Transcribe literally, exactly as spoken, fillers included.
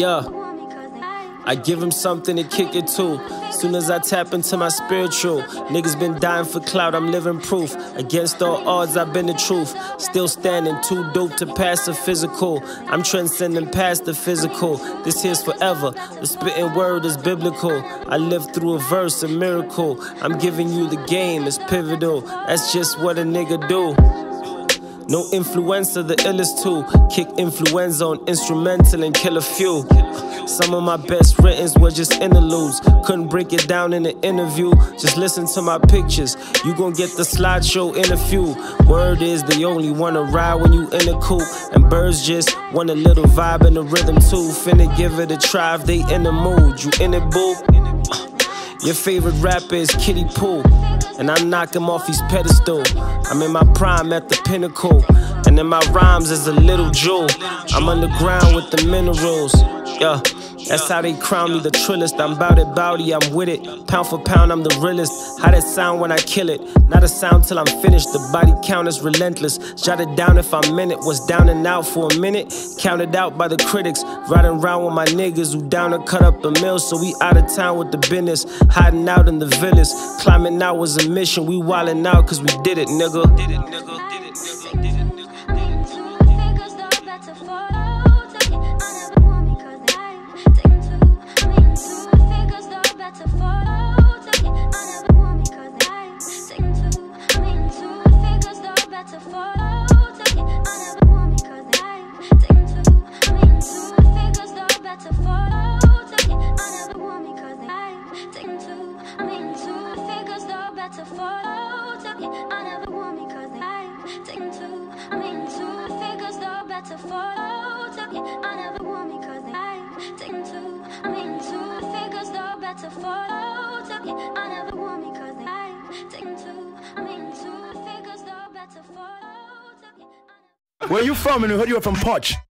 Yeah, I give him something to kick it to. Soon as I tap into my spiritual, niggas been dying for clout, I'm living proof. Against all odds, I've been the truth. Still standing, too dope to pass the physical. I'm transcending past the physical. This here's forever. The spitting word is biblical. I lived through a verse, a miracle. I'm giving you the game, it's pivotal. That's just what a nigga do. No influencer, the illest too. Kick influenza on instrumental and kill a few. Some of my best writtens were just interludes. Couldn't break it down in an interview. Just listen to my pictures. You gon' get the slideshow in a few. Word is they only wanna ride when you in a coupe. And birds just want a little vibe and a rhythm too. Finna give it a try if they in the mood. You in it, boo? Your favorite rapper is Kitty Pooh, and I knock him off his pedestal. I'm in my prime at the pinnacle, and in my rhymes is a little jewel. I'm underground with the minerals, yeah. That's how they crown me the trillest. I'm bout it, bouty, I'm with it. Pound for pound, I'm the realest. How that sound when I kill it? Not a sound till I'm finished. The body count is relentless. Jot it down if I'm in it. Was down and out for a minute. Counted out by the critics. Riding around with my niggas who down to cut up a mill. So we out of town with the business. Hiding out in the villas. Climbing out was a mission. We wildin' out cause we did it, nigga. Did it, nigga. Did it, nigga. Did it, nigga. Where you from? And we heard you were from Poch.